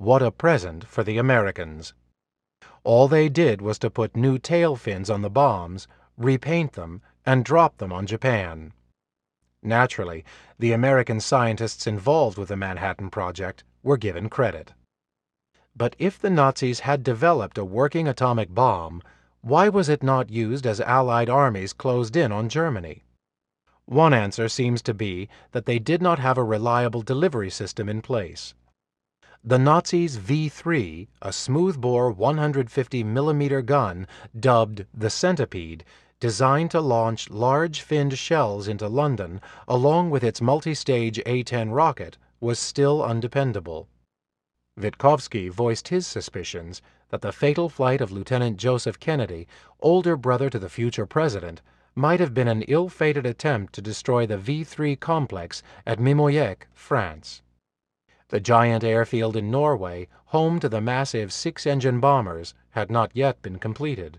what a present for the Americans. All they did was to put new tail fins on the bombs, repaint them, and drop them on Japan. Naturally, the American scientists involved with the Manhattan Project were given credit. But if the Nazis had developed a working atomic bomb, why was it not used as Allied armies closed in on Germany? One answer seems to be that they did not have a reliable delivery system in place. The Nazis' V-3, a smoothbore 150mm gun dubbed the Centipede, designed to launch large-finned shells into London along with its multi-stage A-10 rocket, was still undependable. Witkowski voiced his suspicions that the fatal flight of Lieutenant Joseph Kennedy, older brother to the future president, might have been an ill-fated attempt to destroy the V-3 complex at Mimoyek, France. The giant airfield in Norway, home to the massive six-engine bombers, had not yet been completed.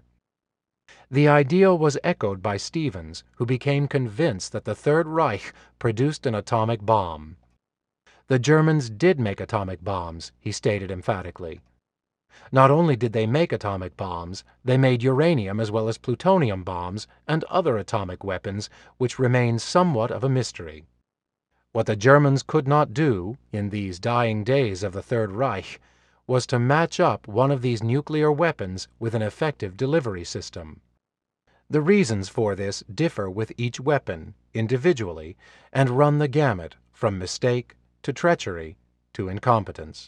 The idea was echoed by Stevens, who became convinced that the Third Reich produced an atomic bomb. The Germans did make atomic bombs, he stated emphatically. Not only did they make atomic bombs, they made uranium as well as plutonium bombs and other atomic weapons, which remain somewhat of a mystery. What the Germans could not do, in these dying days of the Third Reich, was to match up one of these nuclear weapons with an effective delivery system. The reasons for this differ with each weapon, individually, and run the gamut from mistake to treachery to incompetence.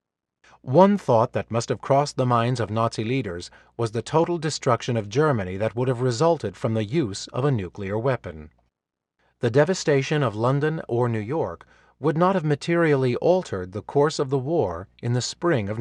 One thought that must have crossed the minds of Nazi leaders was the total destruction of Germany that would have resulted from the use of a nuclear weapon. The devastation of London or New York would not have materially altered the course of the war in the spring of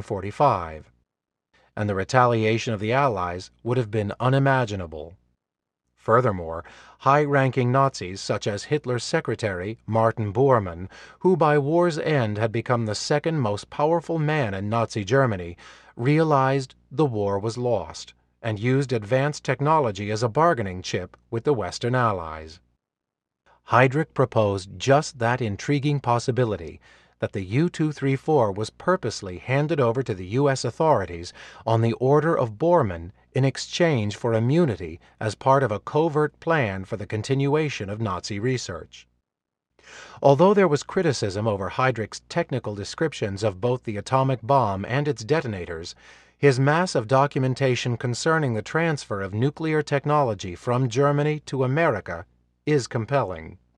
1945, and the retaliation of the Allies would have been unimaginable. Furthermore, high-ranking Nazis such as Hitler's secretary, Martin Bormann, who by war's end had become the second most powerful man in Nazi Germany, realized the war was lost and used advanced technology as a bargaining chip with the Western Allies. Heydrich proposed just that intriguing possibility, that the U-234 was purposely handed over to the U.S. authorities on the order of Bormann in exchange for immunity as part of a covert plan for the continuation of Nazi research. Although there was criticism over Heydrich's technical descriptions of both the atomic bomb and its detonators, his mass of documentation concerning the transfer of nuclear technology from Germany to America is compelling.